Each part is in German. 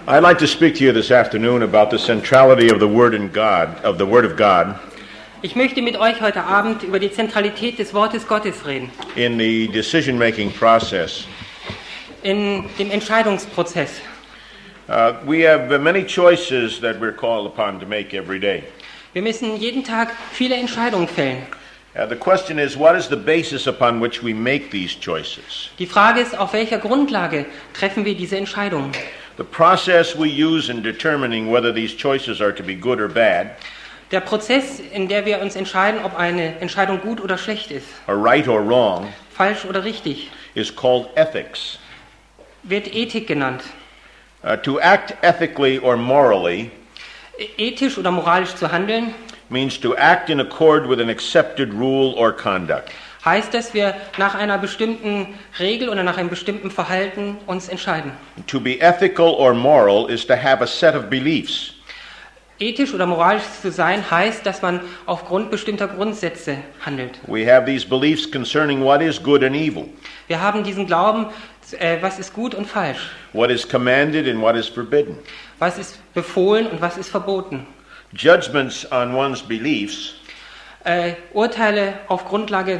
I'd like to speak to you this afternoon about the centrality of the Word of God. Ich möchte mit euch heute Abend über die Zentralität des Wortes Gottes reden. In the decision-making process. In dem Entscheidungsprozess. We have many choices that we're called upon to make every day. Wir müssen jeden Tag viele Entscheidungen fällen. The question is, what is the basis upon which we make these choices? Die Frage ist, auf welcher Grundlage treffen wir diese Entscheidungen? The process we use in determining whether these choices are to be good or bad. Der Prozess, in dem wir uns entscheiden, ob eine Entscheidung gut oder schlecht ist, or right or wrong, falsch oder richtig, is called ethics. Wird Ethik genannt. To act ethically or morally ethisch oder moralisch zu handeln means to act in accord with an accepted rule or conduct. Heißt, dass wir nach einer bestimmten Regel oder nach einem bestimmten Verhalten uns entscheiden. To be ethical or moral is to have a set of beliefs. Ethisch oder moralisch zu sein heißt, dass man aufgrund bestimmter Grundsätze handelt. We have these beliefs concerning what is good and evil. Wir haben diesen Glauben, was ist gut und falsch. What is commanded and what is forbidden. Was ist befohlen und was ist verboten. Judgments on one's beliefs Urteile auf Grundlage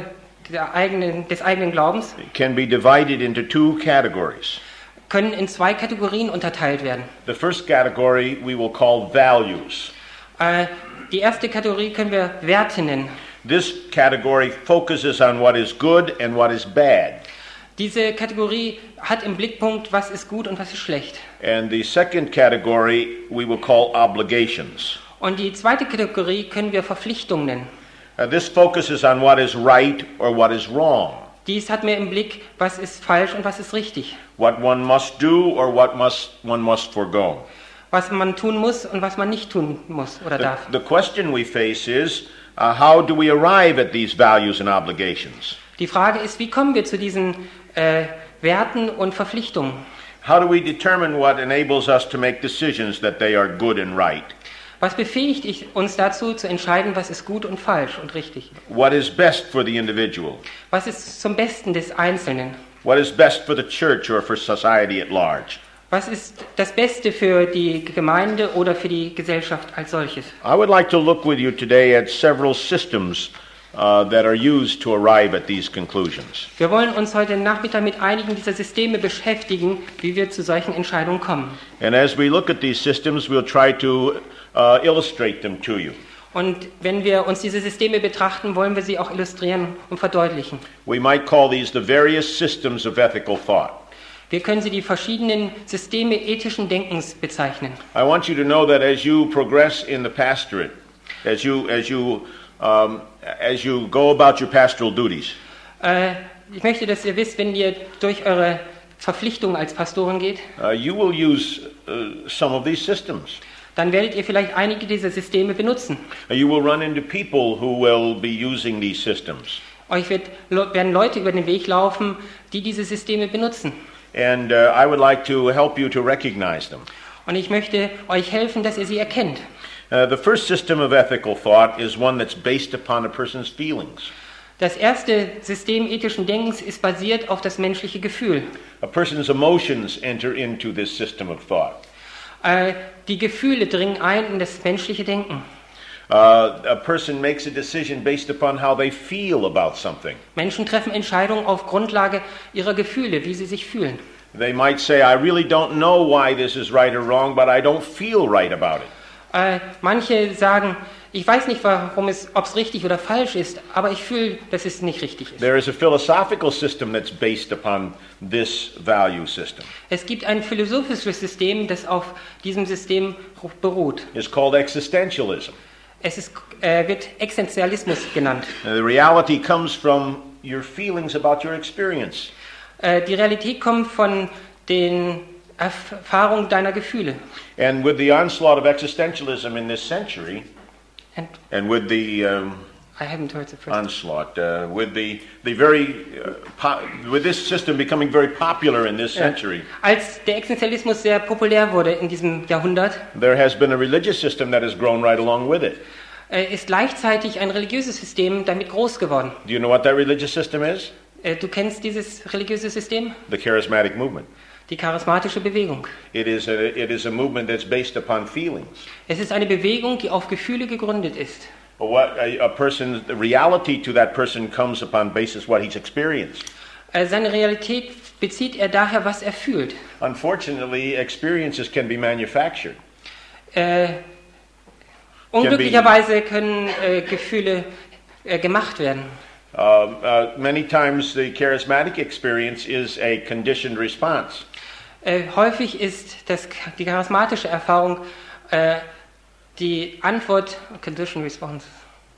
des eigenen Glaubens can be divided into two categories. Können in zwei Kategorien unterteilt werden. The first category we will call values. Die erste Kategorie können wir Werte nennen. This category focuses on what is good and what is bad. Diese Kategorie hat im Blickpunkt, was ist gut und was ist schlecht. And the second category we will call obligations. Und die zweite Kategorie können wir Verpflichtungen nennen. This focuses on what is right or what is wrong. Dies hat mir im Blick, was ist falsch und was ist richtig. What one must do or what one must forgo. Was man tun muss und was man nicht tun muss oder darf. The question we face is, how do we arrive at these values and obligations? Die Frage ist, wie kommen wir zu diesen Werten und Verpflichtungen? How do we determine what enables us to make decisions that they are good and right? Was befähigt uns dazu, zu entscheiden, was ist gut und falsch und richtig? What is best for the individual? Was ist zum Besten des Einzelnen? What is best for the church or for society at large? Was ist das Beste für die Gemeinde oder für die Gesellschaft als solches? I would like to look with you today at several systems that are used to arrive at these conclusions. Wir wollen uns heute Nachmittag mit einigen dieser Systeme beschäftigen, wie wir zu solchen Entscheidungen kommen. And as we look at these systems, we'll try to illustrate them to you. Und wenn wir uns diese Systeme betrachten, wollen wir sie auch illustrieren und verdeutlichen. We might call these the various systems of ethical thought. Wir können sie die verschiedenen Systeme ethischen Denkens bezeichnen. I want you to know that as you progress in the pastorate, as you go about your pastoral duties, ich möchte, dass ihr wisst, wenn ihr durch eure Verpflichtungen als Pastoren geht, you will use some of these systems. Dann werdet ihr vielleicht einige dieser Systeme benutzen. You will run into people who will be using these systems. Euch werden Leute über den Weg laufen, die diese Systeme benutzen. And I would like to help you to recognize them. Und ich möchte euch helfen, dass ihr sie erkennt. The first system of ethical thought is one that's based upon a person's feelings. Das erste System ethischen Denkens ist basiert auf das menschliche Gefühl. A person's emotions enter into this system of thought. Die Gefühle dringen ein in das menschliche Denken. A person makes a decision based upon how they feel about something. Menschen treffen Entscheidungen auf Grundlage ihrer Gefühle, wie sie sich fühlen. They might say, I really don't know why this is right or wrong, but I don't feel right about it. Manche sagen, ich weiß nicht, ob es richtig oder falsch ist, aber ich fühle, dass es nicht richtig ist. There is a philosophical system that's based upon this value system. Es gibt ein philosophisches System, das auf diesem System beruht. It's called existentialism. Es wird Existenzialismus genannt. The reality comes from your feelings about your experience. Die Realität kommt von den Erfahrungen deiner Gefühle. And with the onslaught of existentialism in this century, and with the I haven't heard the first onslaught, with this system becoming very popular in this century, als der Existenzialismus sehr populär wurde in diesem Jahrhundert, there has been a religious system that has grown right along with it. Ist gleichzeitig ein religiöses System damit groß geworden. Do you know what that religious system is? Du kennst dieses religiöse System? The charismatic movement. Die charismatische Bewegung. It is a movement that's based upon feelings. Es ist eine Bewegung, die auf Gefühle gegründet ist. But the reality to that person comes upon basis what he's experienced. Seine Realität bezieht er daher, was er fühlt. Unfortunately, experiences can be manufactured. Unglücklicherweise können Gefühle gemacht werden. Many times the charismatic experience is a conditioned response. Häufig ist die charismatische Erfahrung die Antwort, conditioned response.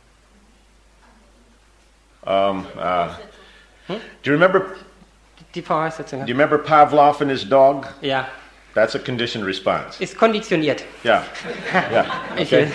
Do you remember? Die Voraussetzung. Do you remember Pavlov and his dog? Ja. That's a conditioned response. Ist konditioniert. Yeah. Yeah. Okay.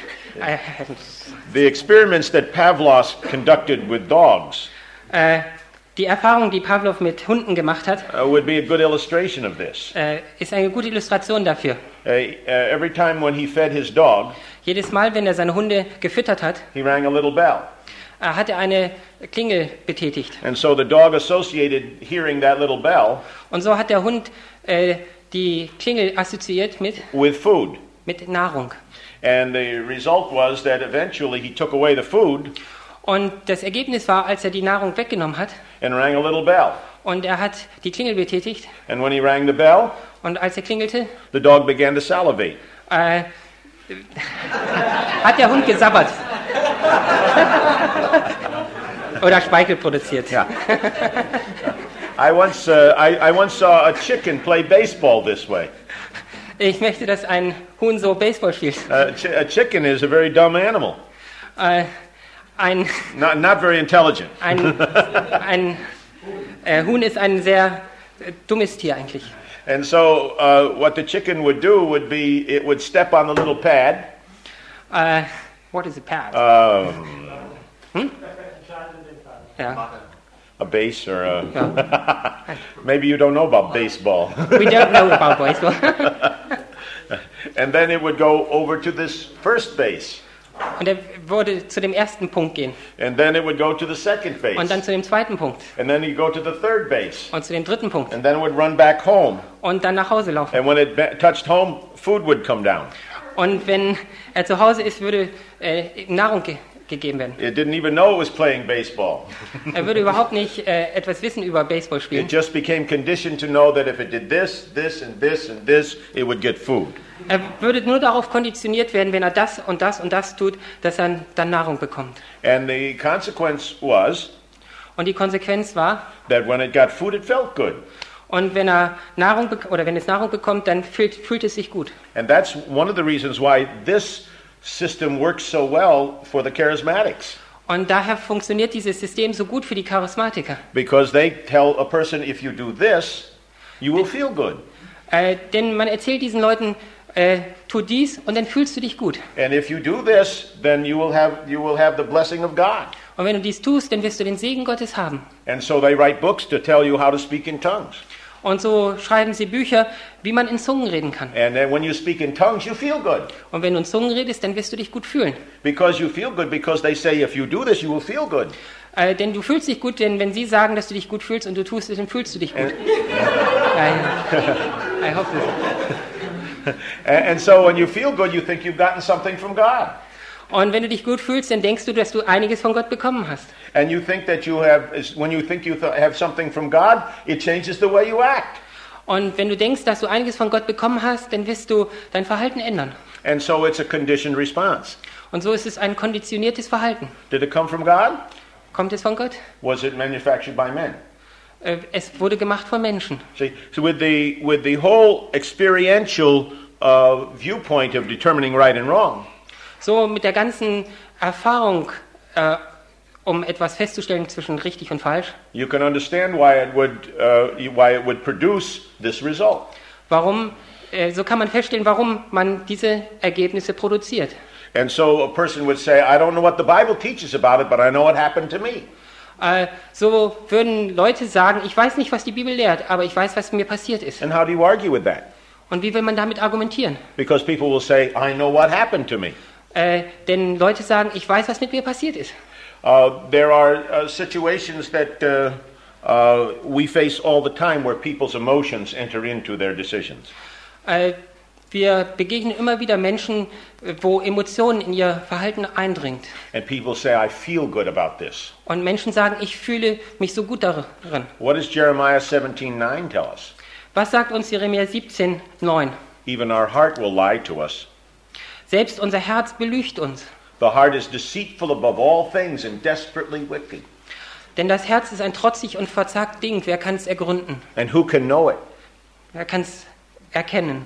The experiments that Pavlov conducted with dogs. Die Erfahrung, die Pavlov mit Hunden gemacht hat, would be a good illustration of this. Ist eine gute Illustration dafür. Every time when he fed his dog, jedes Mal, wenn er seine Hunde gefüttert hat, he rang a little bell. Hat er eine Klingel betätigt. And so the dog associated hearing that little bell. Und so hat der Hund die Klingel assoziiert mit food. Mit Nahrung. And the result was that eventually he took away the food. Und das Ergebnis war, als er die Nahrung weggenommen hat. And rang a little bell. Und er hat die Klingel betätigt. And when he rang the bell, und als er klingelte, the dog began to salivate. Hat der Hund gesabbert. Oder Speichel produziert. Yeah. I once saw a chicken play baseball this way. Ich möchte, dass ein Huhn so Baseball spielt. A chicken is a very dumb animal. Not very intelligent. Ein Huhn ist ein sehr dummes Tier eigentlich. And so what the chicken would do would be it would step on the little pad. What is a pad? Yeah. A base or a... Maybe you don't know about baseball. We don't know about baseball. And then it would go over to this first base. Und er würde zu dem ersten Punkt gehen. And then it would go to the second base. Und dann zu dem zweiten Punkt. And then he'd go to the third base. Und zu dem dritten Punkt. And then it would run back home. Und dann nach Hause laufen. And when it touched home, food would come down. Und wenn er zu Hause ist, würde Nahrung gegeben werden. It didn't even know it was playing baseball. Er würde überhaupt nicht etwas wissen über Baseball spielen. It just became conditioned to know that if it did this, this, and this, and this, it would get food. Er würde nur darauf konditioniert werden, wenn er das und das und das tut, dass er dann Nahrung bekommt. And the consequence was, und die Konsequenz war, that when it got food, it felt good. Und wenn er wenn es Nahrung bekommt, dann fühlt es sich gut. And that's one of the reasons why this system works so well for the charismatics. Und daher funktioniert dieses System so gut für die Charismatiker. Because they tell a person, if you do this, you will feel good. Denn man erzählt diesen Leuten, tu dies und dann fühlst du dich gut. And if you do this, then you will have the blessing of God. Und wenn du dies tust, dann wirst du den Segen Gottes haben. And so they write books to tell you how to speak in tongues. Und so schreiben sie Bücher, wie man in Zungen reden kann. And then when you speak in tongues, you feel good. Und wenn du in Zungen redest, dann wirst du dich gut fühlen. Because you feel good, because they say if you do this, you will feel good. Denn du fühlst dich gut, denn wenn sie sagen, dass du dich gut fühlst und du tust es, dann fühlst du dich gut. I hope this. And so when you feel good, you think you've gotten something from God. Und wenn du dich gut fühlst, dann denkst du, dass du einiges von Gott bekommen hast. And you think that when you think you have something from God, it changes the way you act. Und wenn du denkst, dass du einiges von Gott bekommen hast, dann wirst du dein Verhalten ändern. And so it's a conditioned response. Und so ist es ein konditioniertes Verhalten. Did it come from God? Kommt es von Gott? Was it manufactured by men? Es wurde gemacht von Menschen. See, so with the whole experiential viewpoint of determining right and wrong. So mit der ganzen Erfahrung, um etwas festzustellen zwischen richtig und falsch. You can understand why it would produce this result. So kann man feststellen, warum man diese Ergebnisse produziert. And so a person would say, I don't know what the Bible teaches about it, but I know what happened to me. So würden Leute sagen, ich weiß nicht, was die Bibel lehrt, aber ich weiß, was mir passiert ist. And how do you argue with that? Und wie will man damit argumentieren? Because people will say, I know what happened to me. Denn Leute sagen, ich weiß, was mit mir passiert ist. There are situations that we face all the time where people's emotions enter into their decisions. Wir begegnen immer wieder Menschen, wo Emotionen in ihr Verhalten eindringt. And people say, I feel good about this. Und Menschen sagen, ich fühle mich so gut darin. What does Jeremiah 17:9 tell us? Was sagt uns Jeremia 17,9? Even our heart will lie to us. Selbst unser Herz belügt uns. The heart is deceitful above all things and desperately wicked. Denn das Herz ist ein trotzig und verzagt Ding. Wer kann es ergründen? And who can know it? Wer kann es erkennen?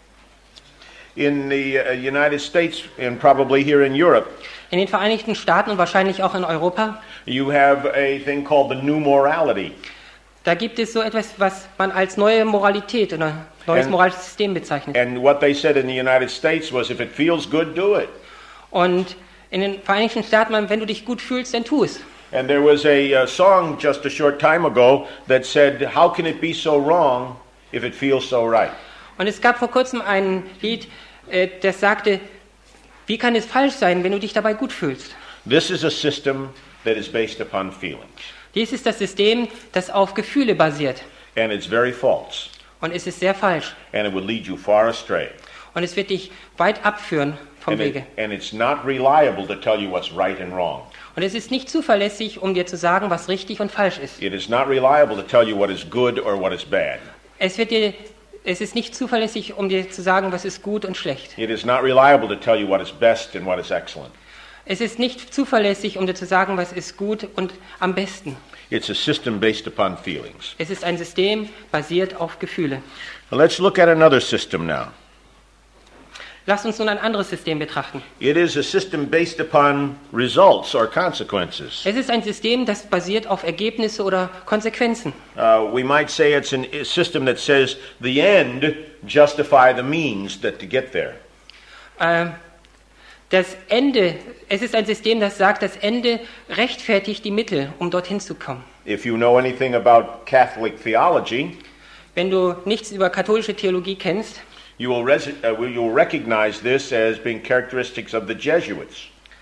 In the United States and probably here in Europe, In den Vereinigten Staaten und wahrscheinlich auch in Europa, you have a thing called the new morality. da gibt es so etwas, was man als neue Moralität oder neues And- moralisches System bezeichnet. And what they said in the United States was, if it feels good, do it. Und in den Vereinigten Staaten, wenn du dich gut fühlst, dann tu es. And there was a song just a short time ago that said, how can it be so wrong if it feels so right? Und es gab vor kurzem ein Lied, das sagte, wie kann es falsch sein, wenn du dich dabei gut fühlst? This is a system that is based upon feelings, Dies ist das System, das auf Gefühle basiert. and it's very false, Und es ist sehr falsch. and it would lead you far astray. Und es wird dich weit abführen vom Wege. And it's not reliable to tell you what's right and wrong. Und es ist nicht zuverlässig, um dir zu sagen, was richtig und falsch ist. It is not reliable to tell you what is good or what is bad. Es ist nicht zuverlässig, um dir zu sagen, was ist gut und schlecht. It is not reliable to tell you what is best and what is excellent. Es ist nicht zuverlässig, um dir zu sagen, was ist gut und am besten. It's a system based upon feelings. Es ist ein System basiert auf Gefühle. Now let's look at another system now. Lasst uns nun ein anderes System betrachten. It is a system based upon results or consequences. Es ist ein System, das basiert auf Ergebnisse oder Konsequenzen. We might say it's a system that says the end justify the means that to get there. Es ist ein System, das sagt, das Ende rechtfertigt die Mittel, um dorthin zu kommen. If you know anything about Catholic theology, Wenn du nichts über katholische Theologie kennst, you will recognize this as being characteristics of the Jesuits.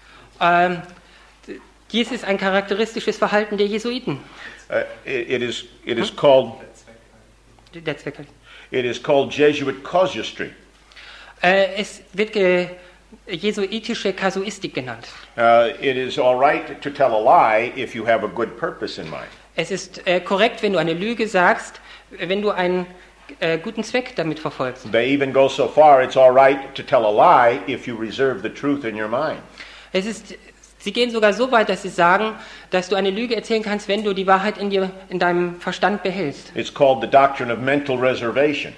dies ist ein charakteristisches Verhalten der Jesuiten. It is called Der Zweck. Jesuit casuistry. Es wird jesuitische Kasuistik genannt. It is all right to tell a lie if you have a good purpose in mind. Es ist korrekt, wenn du eine Lüge sagst, wenn du einen guten Zweck damit verfolgst. They even go so far, it's all right to tell a lie if you reserve the truth in your mind. Sie gehen sogar so weit, dass sie sagen, dass du eine Lüge erzählen kannst, wenn du die Wahrheit in deinem Verstand behältst. It's called the doctrine of mental reservation.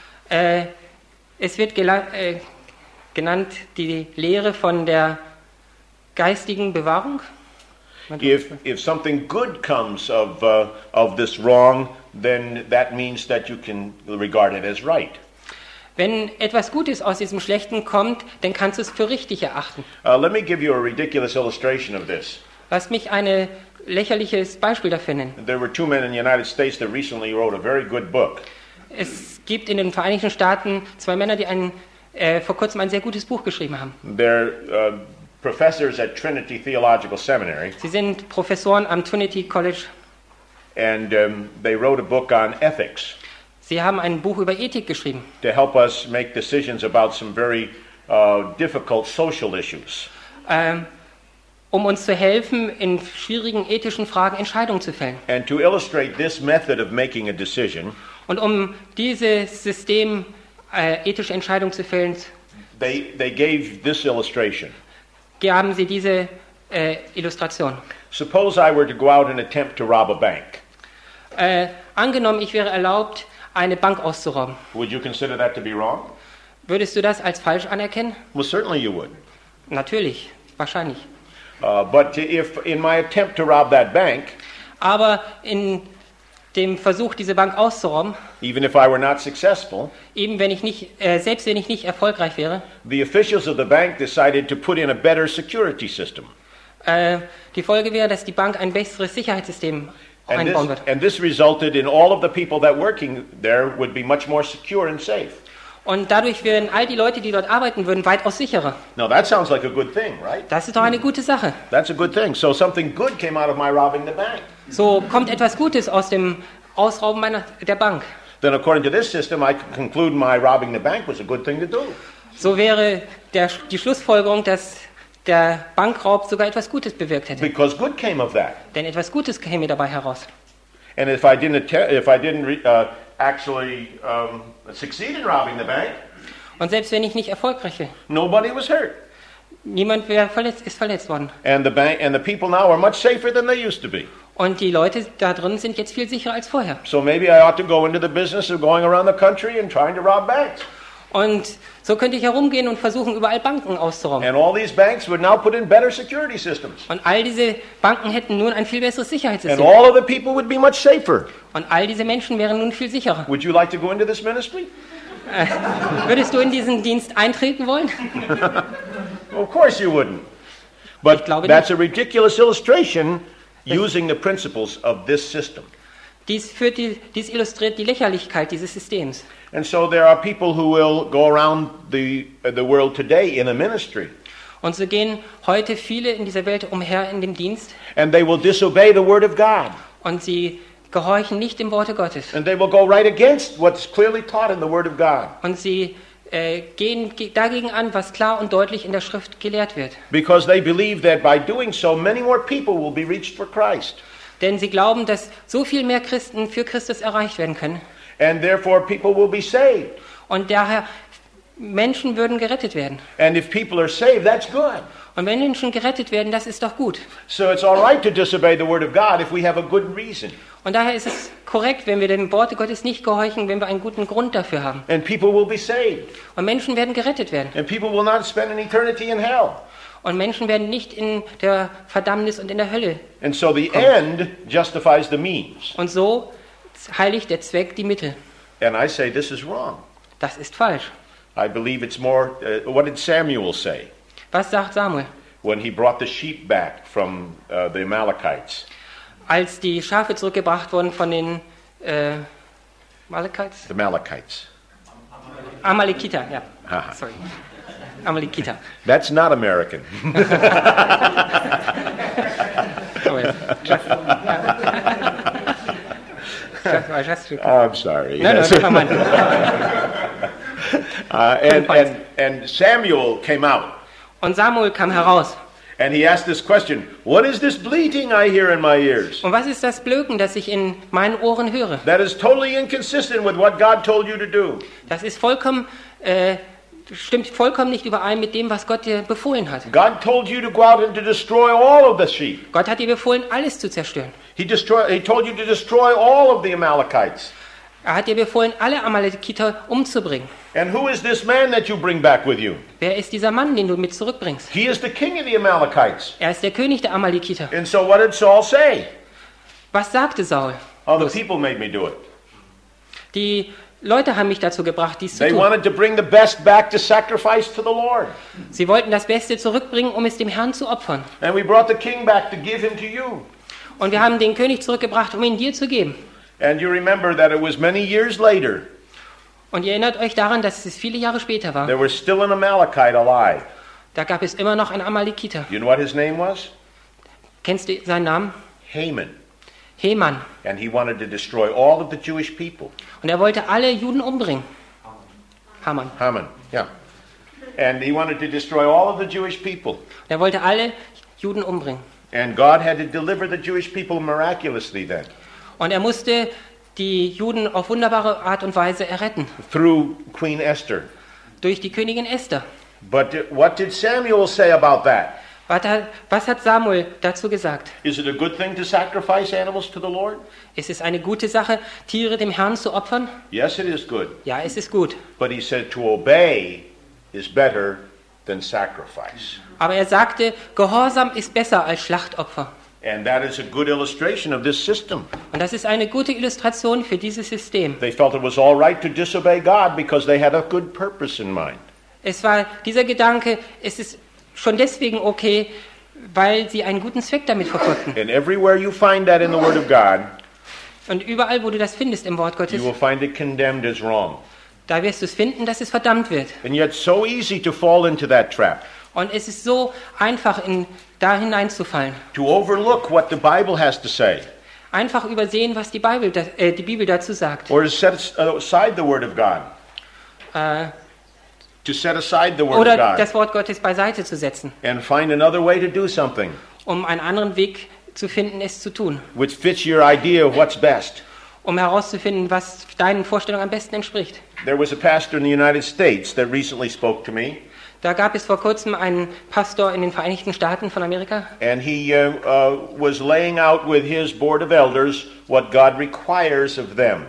Es wird genannt die Lehre von der geistigen Bewahrung. If something good comes of this wrong, then that means that you can regard it as right. Wenn etwas Gutes aus diesem Schlechten kommt, dann kannst du es für richtig erachten. Let me give you a ridiculous illustration of this. Lass mich ein lächerliches Beispiel dafür nennen. There were two men in the United States that recently wrote a very good book. Es gibt in den Vereinigten Staaten zwei Männer, die vor kurzem ein sehr gutes Buch geschrieben haben. They're professors at Trinity Theological Seminary, Sie sind Professoren am Trinity College. and they wrote a book on ethics Sie haben ein Buch über Ethik geschrieben, to help us make decisions about some very difficult social issues. um uns zu helfen, in schwierigen ethischen Fragen Entscheidungen zu fällen. And to illustrate this method of making a decision, Und um dieses System, ethische Entscheidungen zu fällen, they gave this illustration. gaben sie diese Illustration. Suppose I were to go out and attempt to rob a bank. Angenommen, ich wäre erlaubt, eine Bank auszurauben. Would you consider that to be wrong? Würdest du das als falsch anerkennen? Well, certainly you would. Natürlich, wahrscheinlich. But if in my attempt to rob that bank, Aber in dem Versuch, diese Bank auszurauben, even if I were not successful, eben wenn ich nicht, selbst wenn ich nicht erfolgreich wäre, the officials of the bank decided to put in a better security system. die Folge wäre, dass die Bank ein besseres Sicherheitssystem einbauen wird. And this resulted in all of the people that working there would be much more secure and safe. Und dadurch wären all die Leute, die dort arbeiten würden, weitaus sicherer. Now that sounds like a good thing, right? Das ist doch eine gute Sache. That's a good thing. So something good came out of my robbing the bank. So kommt etwas Gutes aus dem Ausrauben der Bank. Then according to this system, I can conclude my robbing the bank was a good thing to do. So wäre die Schlussfolgerung, dass der Bankraub sogar etwas Gutes bewirkt hätte. Because good came of that. Denn etwas Gutes käme dabei heraus. And if I didn't actually succeed in robbing the bank, Und selbst wenn ich nicht erfolgreich wäre, nobody was hurt. niemand ist verletzt worden. And the bank and the people now are much safer than they used to be. Und die Leute da drin sind jetzt viel sicherer als vorher. So maybe I ought to go into the business of going around the country and trying to rob banks. Und so könnte ich herumgehen und versuchen, überall Banken auszurauben. And all these banks would now put in better security systems. Und all diese Banken hätten nun ein viel besseres And Sicherheitssystem. all of the people would be much safer. Und all diese Menschen wären nun viel sicherer. Would you like to go into this ministry? Würdest du in diesen Dienst eintreten wollen? Of course you wouldn't. But Ich glaube that's a ridiculous illustration using the principles of this system. Dies illustriert die Lächerlichkeit dieses Systems. And so there are people who will go around the world today in a ministry, Und so gehen heute viele in dieser Welt umher in dem Dienst and they will disobey the word of God, und sie gehorchen nicht dem Worte Gottes. and they will go right against what's clearly taught in the word of God, Und sie gehen dagegen an, was klar und deutlich in der Schrift gelehrt wird. because they believe that by doing so, many more people will be reached for Christ, Denn sie glauben, dass so viel mehr Christen für Christus erreicht werden können. and therefore people will be saved. Und daher Menschen würden gerettet werden. And if people are saved, that's good. Und wenn Menschen gerettet werden, das ist doch gut. So it's all right to disobey the word of God if we have a good reason. Und daher ist es korrekt, wenn wir dem Worte Gottes nicht gehorchen, wenn wir einen guten Grund dafür haben. And people will be saved. Und Menschen werden gerettet werden. And people will not spend an eternity in hell. Und Menschen werden nicht in der Verdammnis und in der Hölle. And so the end justifies the means. Und so heiligt der Zweck die Mittel. And I say this is wrong. Das ist falsch. I believe it's more, what did Samuel say Was sagt Samuel? when he brought the sheep back from the Amalekites? Als die Schafe zurückgebracht wurden von den Amalekites? The Amalekites. Amalekiter, ja. Aha. Sorry. Amalekiter. That's not American. Oh, yes. Just I'm sorry. No, Yes. never mind. And Samuel came out. Und Samuel kam heraus. And he asked this question, what is this bleating I hear in my ears? Und was ist das Blöken, das ich in meinen Ohren höre? That is totally inconsistent with what God told you to do. Das ist stimmt vollkommen nicht überein mit dem, was Gott dir befohlen hat. God told you to go out and to destroy all of the sheep. Gott hat dir befohlen, alles zu zerstören. He told you to destroy all of the Amalekites. Er hat dir befohlen, alle Amalekiter umzubringen. And who is this man that you bring back with you? Wer ist dieser Mann, den du mit zurückbringst? He is the king of the Amalekites. Er ist der König der Amalekiter. And so what did Saul say? Was sagte Saul? Oh, the people made me do it. Die Leute haben mich dazu gebracht, dies zu They tun. wanted to bring the best back to sacrifice to the Lord. Sie wollten das Beste zurückbringen, um es dem Herrn zu opfern. And we brought the king back to give him to you. Und wir haben den König zurückgebracht, um ihn dir zu geben. And you remember that it was many years later, Und ihr erinnert euch daran, dass es viele Jahre später war. there was still an Amalekite alive. Da gab es immer noch einen Amalekiter. You know what his name was? Kennst du seinen Namen? Haman. Heman. And he wanted to destroy all of the Jewish people. Und er wollte alle Juden umbringen. Haman. Haman, yeah. And he wanted to destroy all of the Jewish people. Er wollte alle Juden umbringen. And God had to deliver the Jewish people miraculously then, Und er musste die Juden auf wunderbare Art und Weise erretten. through Queen Esther. Durch die Königin Esther. But what did Samuel say about that? Was hat Samuel dazu gesagt? Is it a good thing to sacrifice animals to the Lord? Ist es eine gute Sache, Tiere dem Herrn zu opfern? Yes, it is good. Ja, es ist gut. But he said to obey is better than sacrifice. Aber er sagte, Gehorsam ist besser als Schlachtopfer. And that is a good illustration of this system. Und das ist eine gute Illustration für dieses System. They felt it was all right to disobey God because they had a good purpose in mind. Es war dieser Gedanke, es ist schon deswegen okay, weil sie einen guten Zweck damit verfolgten. And everywhere you find that in the Word of God, Und überall, wo du das findest im Wort Gottes, you will find it condemned as wrong. da wirst du es finden, dass es verdammt wird. And yet so easy to fall into that trap, Und es ist so einfach, da hineinzufallen. to overlook what the Bible has to say, Einfach übersehen, was die Bibel dazu sagt. or to set aside the Word of God. Äh, To set aside the Word of oder God das Wort Gottes beiseite zu setzen, and find another way to do something um einen anderen Weg zu finden, es zu tun. which fits your idea of what's best. Um herauszufinden, was deinen Vorstellungen am besten entspricht. There was a pastor in the United States that recently spoke to me, Da gab es vor kurzem einen Pastor in den Vereinigten Staaten von Amerika. and he was laying out with his board of elders what God requires of them.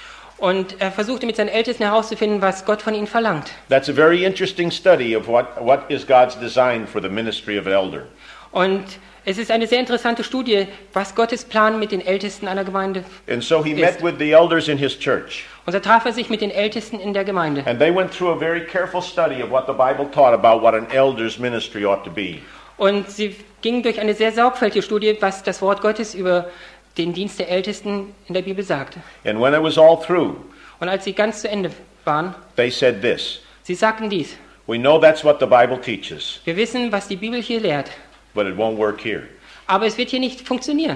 Und er versuchte mit seinen Ältesten herauszufinden, was Gott von ihnen verlangt. That's a very interesting study of what is God's design for the ministry of an elder. Und es ist eine sehr interessante Studie, was Gottes Plan mit den Ältesten einer Gemeinde And so he ist. met with the elders in his church, Und da traf er sich mit den Ältesten in der Gemeinde. and they went through a very careful study of what the Bible taught about what an elder's ministry ought to be. Und sie gingen durch eine sehr sorgfältige Studie, was das Wort Gottes über den Dienst der Ältesten in der Bibel sagt. And when it was all through, Und als sie ganz zu Ende waren, they said this: sie sagten dies: "We know that's what the Bible teaches, Wir wissen, was die Bibel hier lehrt, but it won't work here." aber es wird hier nicht funktionieren.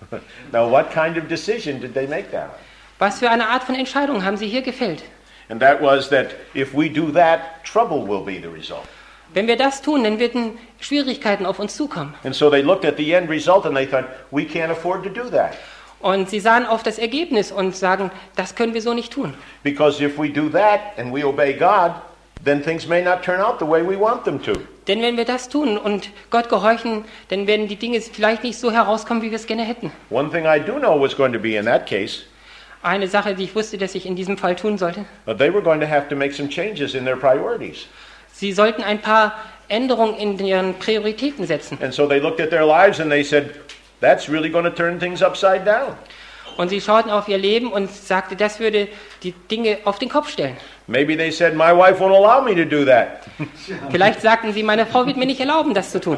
Now, what kind of decision did they make that? Was für eine Art von Entscheidung haben sie hier gefällt? And that was that if we do that, trouble will be the result. Wenn wir das tun, dann werden Schwierigkeiten auf uns zukommen. And so they looked at the end result and they thought, we can't afford to do that. Und sie sahen auf das Ergebnis und sagen, das können wir so nicht tun. Because if we do that and we obey God, then things may not turn out the way we want them to. Denn wenn wir das tun und Gott gehorchen, dann werden die Dinge vielleicht nicht so herauskommen, wie wir es gerne hätten. One thing I do know was going to be in that case, Eine Sache, die ich wusste, dass ich in diesem Fall tun sollte. they were going to have to make some changes in their priorities. Sie sollten ein paar Änderungen in ihren Prioritäten setzen. And so they looked at their lives and they said, that's really going to turn things upside down. Und sie schauten auf ihr Leben und sagten, das würde die Dinge auf den Kopf stellen. Maybe they said, my wife won't allow me to do that. Vielleicht sagten sie, meine Frau wird mir nicht erlauben, das zu tun.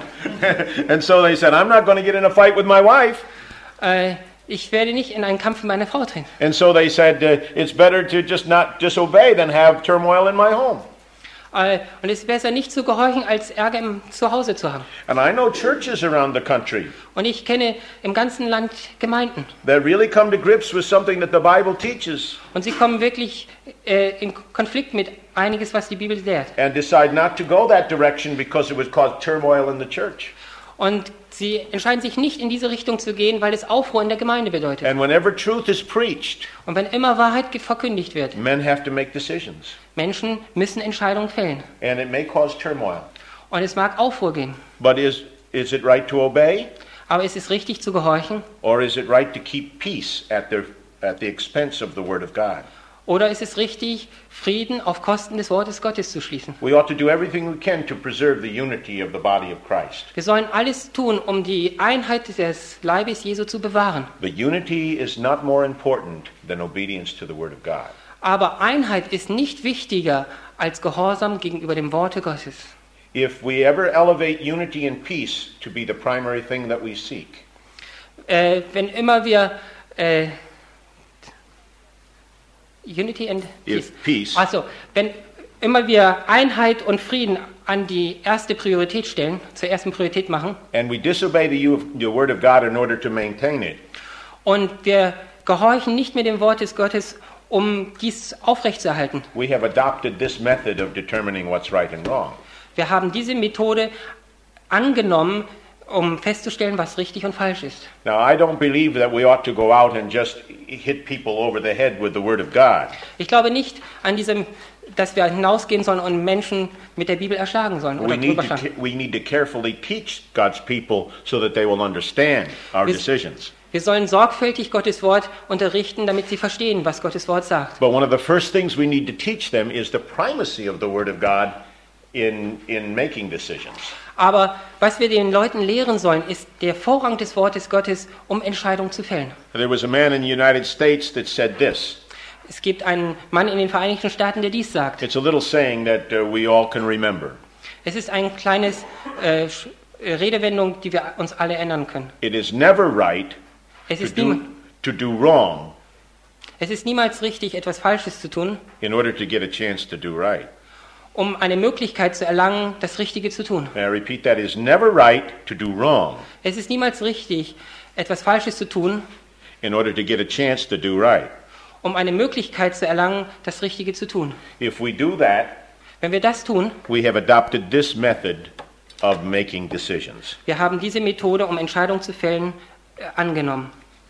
And so they said, I'm not going to get in a fight with my wife. Ich werde nicht in einen Kampf mit meiner Frau treten. And so they said, it's better to just not disobey than have turmoil in my home. Und es ist besser, nicht zu gehorchen, als Ärger im Zuhause zu haben. And I know churches around the country Und ich kenne im ganzen Land Gemeinden. that really come to grips with something that the Bible teaches Und sie kommen wirklich in Konflikt mit einiges, was die Bibel lehrt. and decide not to go that direction because it would cause turmoil in the church. Und sie entscheiden sich nicht, in diese Richtung zu gehen, weil es Aufruhr in der Gemeinde bedeutet. And whenever truth is preached, Und wenn immer Wahrheit verkündigt wird, men have to make decisions. Menschen müssen Entscheidungen fällen. And it may cause turmoil. Und es mag Aufruhr geben. But is it right to obey? Aber es ist richtig zu gehorchen? Or is it right to keep peace at the expense of the Word of God? Oder ist es richtig, Frieden auf Kosten des Wortes Gottes zu schließen? We ought to do everything we can to preserve the unity of the body of Christ. Wir sollen alles tun, um die Einheit des Leibes Jesu zu bewahren. But unity is not more important than obedience to the Word of God. Aber Einheit ist nicht wichtiger als Gehorsam gegenüber dem Worte Gottes. If we ever elevate unity and peace to be the primary thing that we seek, Wenn immer wir Unity and Peace. Also, wenn immer wir Einheit und Frieden an die erste Priorität stellen, zur ersten Priorität machen, and we disobey the Word of God in order to maintain it, und wir gehorchen nicht mehr dem Wort des Gottes, um dies aufrechtzuerhalten. we have adopted this method of determining what's right and wrong. Wir haben diese Methode angenommen, um festzustellen, was richtig und falsch ist. Now, I don't believe that we ought to go out and just hit people over the head with the Word of God. Ich glaube nicht an diesem, dass wir hinausgehen sollen und Menschen mit der Bibel erschlagen sollen oder drüber schlagen. We need to carefully teach God's people so that they will understand our Wir- decisions. Wir sollen sorgfältig Gottes Wort unterrichten, damit sie verstehen, was Gottes Wort sagt. But one of the first things we need to teach them is the primacy of the Word of God in making decisions. Aber was wir den Leuten lehren sollen, ist der Vorrang des Wortes Gottes, um Entscheidungen zu fällen. There was a man in the United States that said this. Es gibt einen Mann in den Vereinigten Staaten, der dies sagt. It's a little saying that we all can remember. Es ist ein kleines Redewendung, die wir uns alle erinnern können. It is never right Es to ist, do wrong Es ist niemals richtig, etwas Falsches zu tun, in order to get a chance to do right. um eine Möglichkeit zu erlangen, das Richtige zu tun. And I repeat, that is never right to do wrong Es ist niemals richtig, etwas Falsches zu tun, in order to get a chance to do right. um eine Möglichkeit zu erlangen, das Richtige zu tun. If we do that, Wenn wir das tun, we have adopted this method of making decisions. wir haben diese Methode, um Entscheidungen zu fällen, angenommen.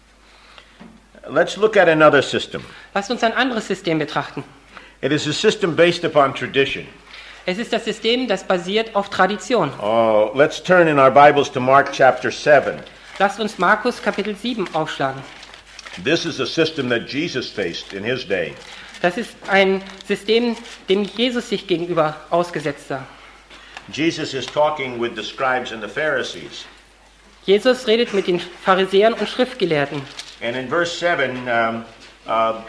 Let's look at another system. Lasst uns ein anderes System betrachten. It is a system based upon tradition. Es ist das System, das basiert auf Tradition. Oh, let's turn in our Bibles to Mark chapter 7. Lasst uns Markus Kapitel 7 aufschlagen. This is a system that Jesus faced in his day. Das ist ein System, dem Jesus sich gegenüber ausgesetzt sah. Jesus is talking with the scribes and the Pharisees. Jesus redet mit den Pharisäern und Schriftgelehrten. And in verse 7, not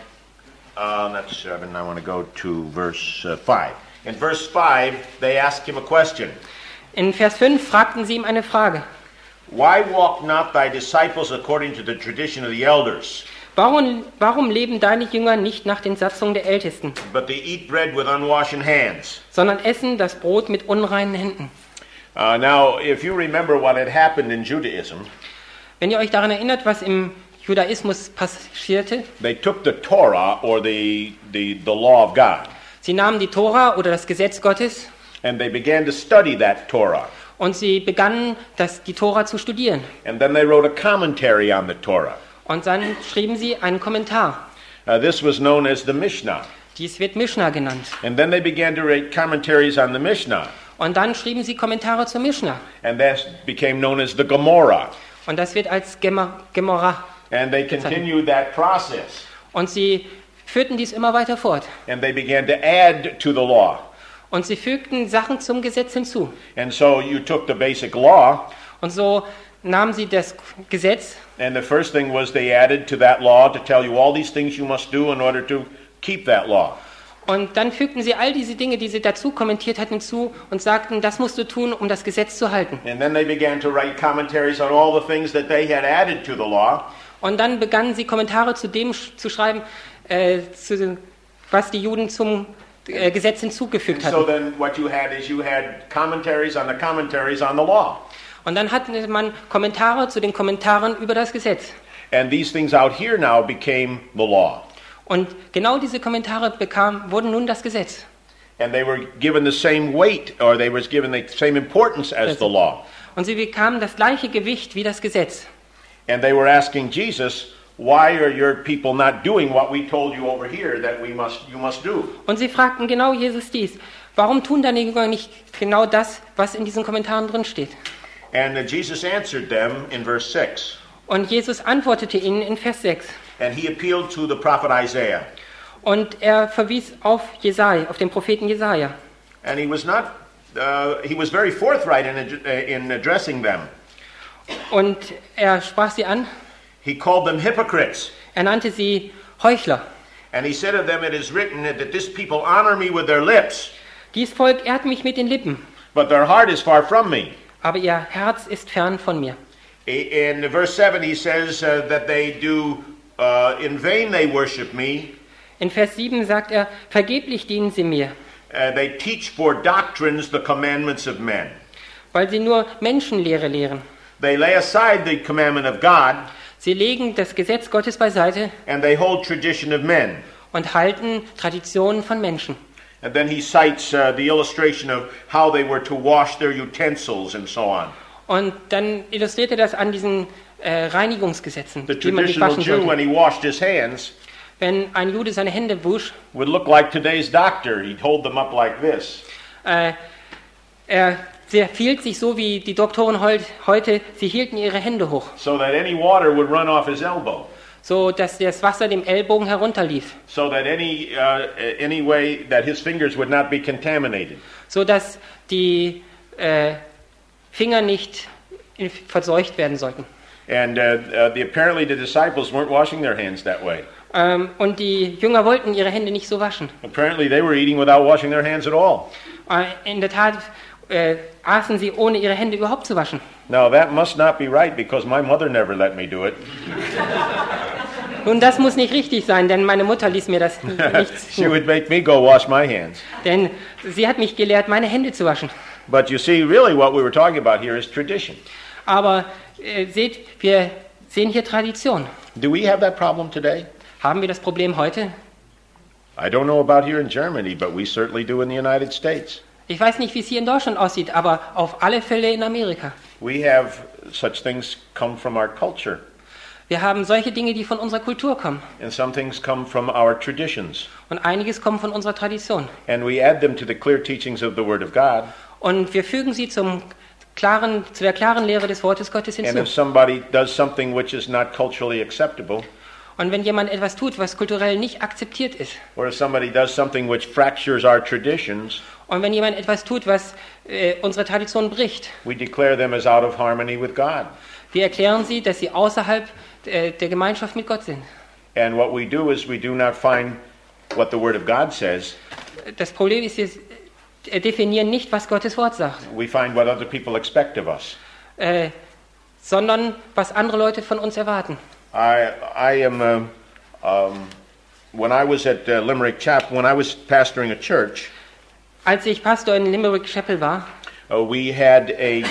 7, I want to go to verse 5. In verse 5, they ask him a question. In Vers 5 fragten sie ihm eine Frage. Why walk not thy disciples according to the tradition of the elders, Warum leben deine Jünger nicht nach den Satzungen der Ältesten, but they eat bread with unwashen hands? sondern essen das Brot mit unreinen Händen? Now, if you remember what had happened in Judaism, Wenn ihr euch daran erinnert, was im Judaismus passierte, they took the Torah, or the law of God, sie nahmen die Tora oder das Gesetz Gottes and they began to study that Torah. und sie begannen, die Tora zu studieren. And then they wrote a commentary on the Torah. Und dann schrieben sie einen Kommentar. This was known as the Mishnah. Dies wird Mishnah genannt. And then they began to write commentaries on the Mishnah. Und dann schrieben sie Kommentare zur Mishnah. And that became known as the Gemara. Und das wird als Gemorah. And they continued that process. Und sie führten dies immer weiter fort. And they began to add to the law. Und sie fügten Sachen zum Gesetz hinzu. And so you took the basic law, Und so nahmen sie das Gesetz and the first thing was they added to that law to tell you all these things you must do in order to keep that law. und dann fügten sie all diese Dinge, die sie dazu kommentiert hatten, hinzu und sagten, das musst du tun, um das Gesetz zu halten. And then they began to write commentaries on all the things that they had added to the law. Und dann begannen sie Kommentare zu dem zu schreiben, was die Juden zum Gesetz hinzugefügt So hatten. then what you had is you had commentaries on the law. Und dann hatte man Kommentare zu den Kommentaren über das Gesetz. And these things out here now became the law. Und genau diese Kommentare wurden nun das Gesetz. And they were given the same weight, or they was given the same importance as the law. Und sie bekamen das gleiche Gewicht wie das Gesetz. And they were asking Jesus, why are your people not doing what we told you over here that you must do? Und sie fragten genau Jesus dies. Warum tun deine Jünger nicht genau das, was in diesen Kommentaren drin steht? And Jesus answered them in verse 6. Und Jesus antwortete ihnen in Vers 6. And he appealed to the prophet Isaiah. Und er verwies auf Jesaja, auf den Propheten Jesaja. And he was very forthright in addressing them. Und er sprach sie an. He called them hypocrites. Er nannte sie Heuchler. And he said of them, it is written that this people honor me with their lips, Dies Volk ehrt mich mit den Lippen, but their heart is far from me. aber ihr Herz ist fern von mir. In verse 7 he says that they do, in vain they worship me. In Vers 7 sagt er, vergeblich dienen sie mir, They teach for doctrines the commandments of men. weil sie nur Menschenlehre lehren. They lay aside the commandment of God, Sie legen das Gesetz Gottes beiseite and they hold tradition of men. und halten Traditionen von Menschen. And then he cites the illustration of how they were to wash their utensils and so on. Und dann illustriert er das an diesen Reinigungsgesetzen, The wie man sich traditional waschen Jew, when sollte. he washed his hands, Wenn ein Jude seine Hände wusch, would look like today's doctor. He'd hold them up like this. er verhielt sich so wie die Doktoren heute, sie hielten ihre Hände hoch, So that any water would run off his elbow. so dass das Wasser dem Ellbogen herunterlief, So that any way that his fingers would not be contaminated. so dass die Finger nicht verseucht werden sollten. And apparently the disciples weren't washing their hands that way. Und die Jünger wollten ihre Hände nicht so waschen. Apparently they were eating without washing their hands at all. In der Tat aßen sie, ohne ihre Hände überhaupt zu waschen. Now that must not be right because my mother never let me do it. Nun, das muss nicht richtig sein, denn meine Mutter ließ mir das nicht She zu. would make me go wash my hands. Denn sie hat mich gelehrt, meine Hände zu waschen. But you see, really what we were talking about here is tradition. Aber seht, wir sehen hier Tradition. Do we have that problem today? Haben wir das Problem heute? I don't know about here in Germany, but we certainly do in the United States. Ich weiß nicht, wie es hier in Deutschland aussieht, aber auf alle Fälle in Amerika. We have such things come from our culture, Wir haben solche Dinge, die von unserer Kultur kommen. and some things come from our traditions. Und einiges kommt von unserer Tradition. And we add them to the clear teachings of the Word of God. Und wir fügen sie zu der klaren Lehre des Wortes Gottes And if hinzu. somebody does something which is not culturally acceptable, Und wenn jemand etwas tut, was kulturell nicht akzeptiert ist, or if somebody does something which fractures our traditions, und wenn jemand etwas tut, was unsere Tradition bricht, we declare them as out of harmony with God. wir erklären sie, dass sie außerhalb der Gemeinschaft mit Gott sind. And what we do is we do not find what the Word of God says. Das Problem ist, wir definieren nicht, was Gottes Wort sagt, We find what other people expect of us. sondern was andere Leute von uns erwarten. I am, when I was at Limerick Chapel, when I was pastoring a church, Als ich Pastor in Limerick Chapel war, we had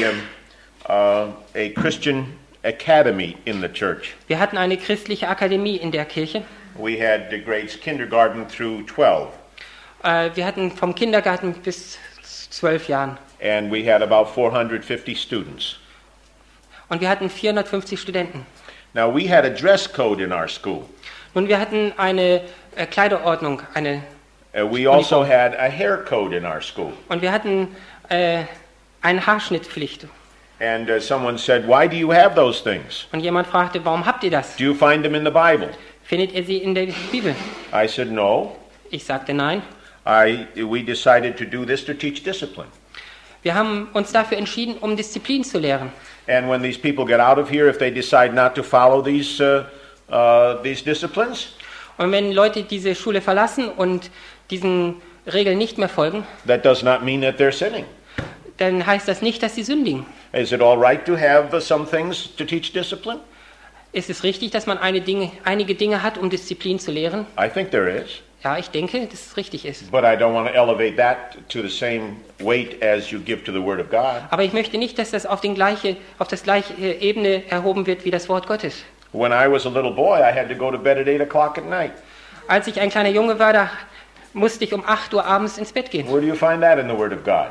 a Christian academy in the church. wir hatten eine christliche Akademie in der Kirche. We had the grades kindergarten through 12, Wir hatten vom Kindergarten bis 12 Jahren. and we had about 450 students. Und wir hatten 450 Studenten. Now, we had a dress code in our school. Nun, wir hatten eine Kleiderordnung, We also had a hair code in our school. und wir hatten eine Haarschnittpflicht. And someone said, "Why do you have those things? Und jemand fragte, warum habt ihr das? Do you find them in the Bible?" Findet ihr sie in der Bibel? I said, "No. Ich sagte nein. We decided to do this to teach discipline. Wir haben uns dafür entschieden, um Disziplin zu lehren. And when these people get out of here, if they decide not to follow these disciplines, Und wenn Leute diese Schule verlassen und diesen Regeln nicht mehr folgen, that does not mean that they're sinning. dann heißt das nicht, dass sie sündigen. Is it all right to have some things to teach discipline? Ist es richtig, dass man einige Dinge hat, um Disziplin zu lehren? I think there is. Ja, ich denke, dass es richtig ist. But I don't want to elevate that to the same weight as you give to the Word of God. Aber ich möchte nicht, dass das auf das gleiche Ebene erhoben wird wie das Wort Gottes. When I was a little boy, I had to go to bed at 8 o'clock at night. Als ich ein kleiner Junge war, da musste ich um 8 Uhr abends ins Bett gehen. Where do you find that in the Word of God?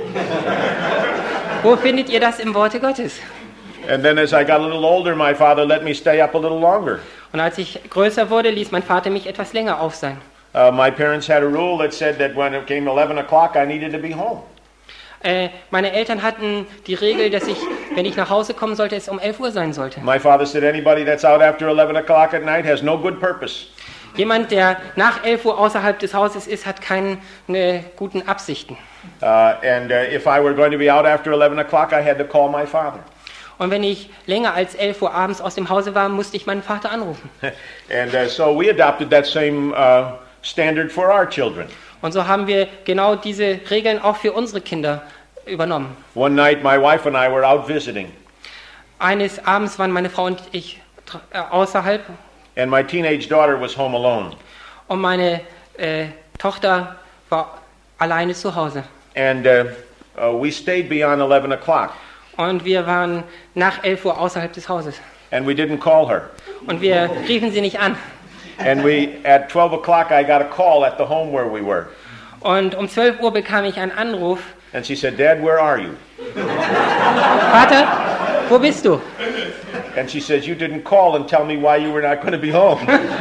Wo findet ihr das im Worte Gottes? And then as I got a little older, my father let me stay up a little longer. Und als ich größer wurde, ließ mein Vater mich etwas länger auf sein. My parents had a rule that said that when it came 11 o'clock, I needed to be home. Meine Eltern hatten die Regel, dass wenn ich nach Hause kommen sollte, es um 11 Uhr sein sollte. My father said anybody that's out after 11 o'clock at night has no good purpose. Jemand, der nach 11 Uhr außerhalb des Hauses ist, hat keine guten Absichten. If I were going to be out after 11 o'clock, I had to call my father. Und wenn ich länger als 11 Uhr abends aus dem Hause war, musste ich meinen Vater anrufen. And so we adopted that same standard for our children. Und so haben wir genau diese Regeln auch für unsere Kinder übernommen. One night, my wife and I were out visiting, Eines Abends waren meine Frau und ich außerhalb and my teenage daughter was home alone. und meine Tochter war alleine zu Hause. And we stayed beyond 11 o'clock, Und wir waren nach 11 Uhr außerhalb des Hauses. and we didn't call her. Und wir riefen sie nicht an. And at 12 o'clock, I got a call at the home where we were. Und um 12 Uhr bekam ich einen Anruf. And she said, "Dad, where are you?" Vater, wo bist du? And she says, "You didn't call and tell me why you were not going to be home."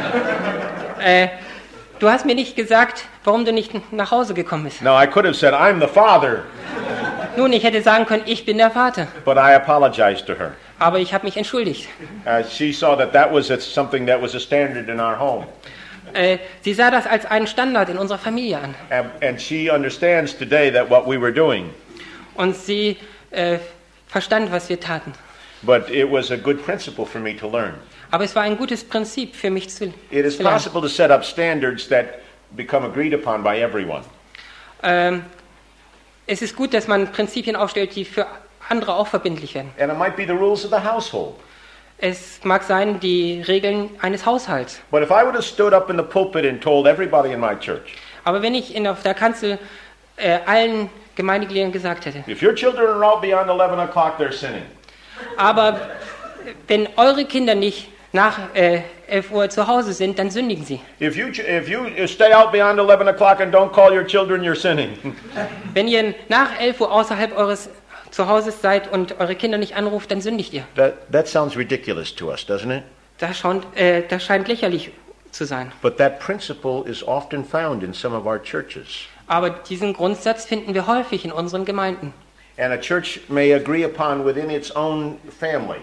Du hast mir nicht gesagt, warum du nicht nach Hause gekommen bist. Now, I could have said, "I'm the father," Nun, ich hätte sagen können, ich bin der Vater. but I apologized to her. Aber ich habe mich entschuldigt. She saw that was something that was a standard in our home. Sie sah das als einen Standard in unserer Familie an. And she understands today that what we were doing, Und sie verstand, was wir taten. but it was a good principle for me to learn. Aber es war ein gutes Prinzip für mich zu It is lernen. possible to set up standards that become agreed upon by everyone. Es ist gut, dass man Prinzipien aufstellt, die für andere auch verbindlich werden. And it might be the rules of the household. Es mag sein, die Regeln eines Haushalts. But if I would have stood up in the pulpit and told everybody in my church, Aber wenn ich auf der Kanzel allen Gemeindegliedern gesagt hätte, if your children are out beyond 11 o'clock, they're sinning. aber wenn eure Kinder nicht nach 11 Uhr zu Hause sind, dann sündigen sie. If you stay out beyond 11 o'clock and don't call your children, you're sinning. Wenn ihr nach 11 Uhr außerhalb eures Zuhauses seid und eure Kinder nicht anruft, dann sündigt ihr. That sounds ridiculous to us, doesn't it? Das scheint lächerlich zu sein. But that principle is often found in some of our churches. Aber diesen Grundsatz finden wir häufig in unseren Gemeinden. And a church may agree upon within its own family.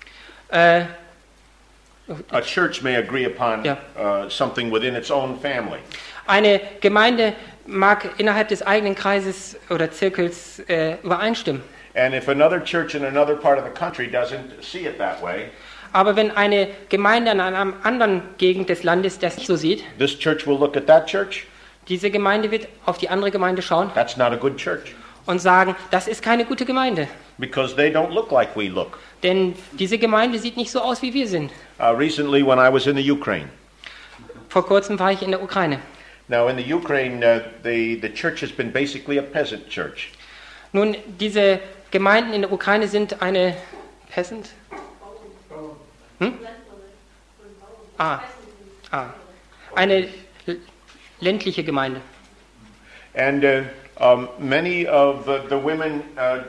A church may agree upon something within its own family. Eine Gemeinde mag innerhalb des eigenen Kreises oder Zirkels übereinstimmen. And if another church in another part of the country doesn't see it that way, Aber wenn eine Gemeinde in einer anderen Gegend des Landes das nicht so sieht, this church will look at that church. diese Gemeinde wird auf die andere Gemeinde schauen That's not a good church. und sagen, das ist keine gute Gemeinde. Because they don't look like we look. Denn diese Gemeinde sieht nicht so aus, wie wir sind. Recently, when I was in the Ukraine. Vor kurzem war ich in der Ukraine. Now, in the Ukraine, the church has been basically a peasant church. Nun, diese Gemeinden in der Ukraine sind eine Peasant? Eine ländliche Gemeinde. And many of the women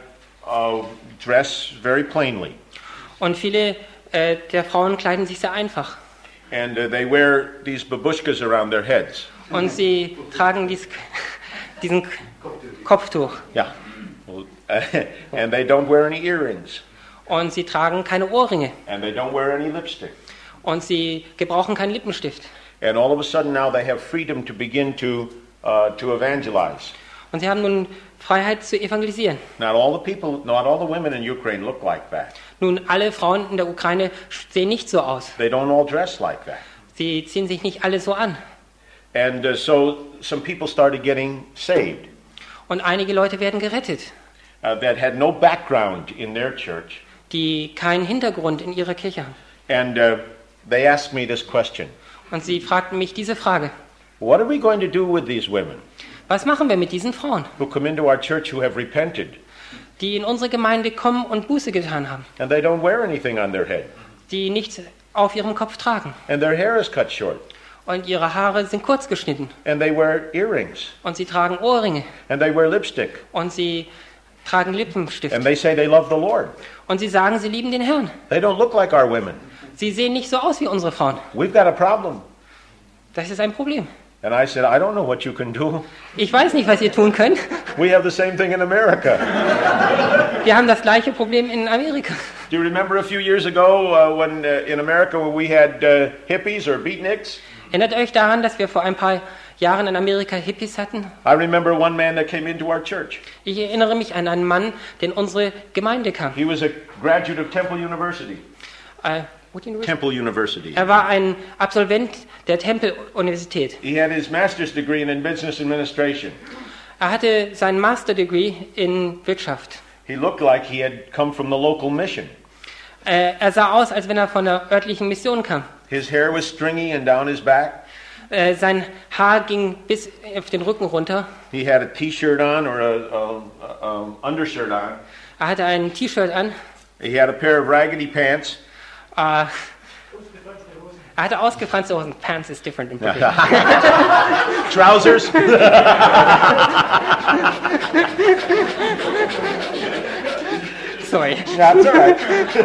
dress very plainly. Und viele der Frauen kleiden sich sehr einfach. And they wear these babushkas around their heads. Und sie tragen diesen Kopftuch. Yeah. And they don't wear any earrings. Und sie tragen keine Ohrringe. And they don't wear any lipstick. Und sie gebrauchen keinen Lippenstift. And all of a sudden now they have freedom to begin to evangelize. Und sie haben nun Freiheit zu evangelisieren. Not all the women in Ukraine look like that. Nun, alle Frauen in der Ukraine sehen nicht so aus. They don't all dress like that. Sie ziehen sich nicht alle so an. And so some people started getting saved Und einige Leute werden gerettet, that had no background in their church. die keinen Hintergrund in ihrer Kirche haben. And they asked me this question. Und sie fragten mich diese Frage: What are we going to do with these women Was machen wir mit diesen Frauen, who come into our church who have repented die in unsere Gemeinde kommen und Buße getan haben, and they don't wear anything on their head die nichts auf ihrem Kopf tragen and their hair is cut short und ihre Haare sind kurz geschnitten and they wear earrings und sie tragen Ohrringe and they wear lipstick und sie tragen Lippenstift and they say they love the Lord. und sie sagen, sie lieben den Herrn. They don't look like our women. Sie sehen nicht so aus wie unsere Frauen. We've got a problem. Das ist ein Problem. And I said, I don't know what you can do. Ich weiß nicht, was ihr tun könnt. We have the same thing in America. Wir haben das gleiche Problem in Amerika. Do you remember a few years ago when in America when we had hippies or beatniks? Erinnert euch daran, dass wir vor ein paar Jahren in Amerika Hippies hatten? I remember one man that came into our church. Ich erinnere mich an einen Mann, der in unsere Gemeinde kam. He was a graduate of Temple University. What university? Temple University. Er war ein Absolvent der Temple-Universität. He had his master's degree in business administration. Er hatte sein Master Degree in Wirtschaft. He looked like he had come from the local mission. Er sah aus, als wenn er von der örtlichen Mission kam. His hair was stringy and down his back. Sein Haar ging bis auf den Rücken runter. He had a T-shirt on or a undershirt on. Er hatte ein T-Shirt an. He had a pair of raggedy pants. Er hatte ausgefranste Hosen. Pants is different in British. Trousers. Sorry. That's all right.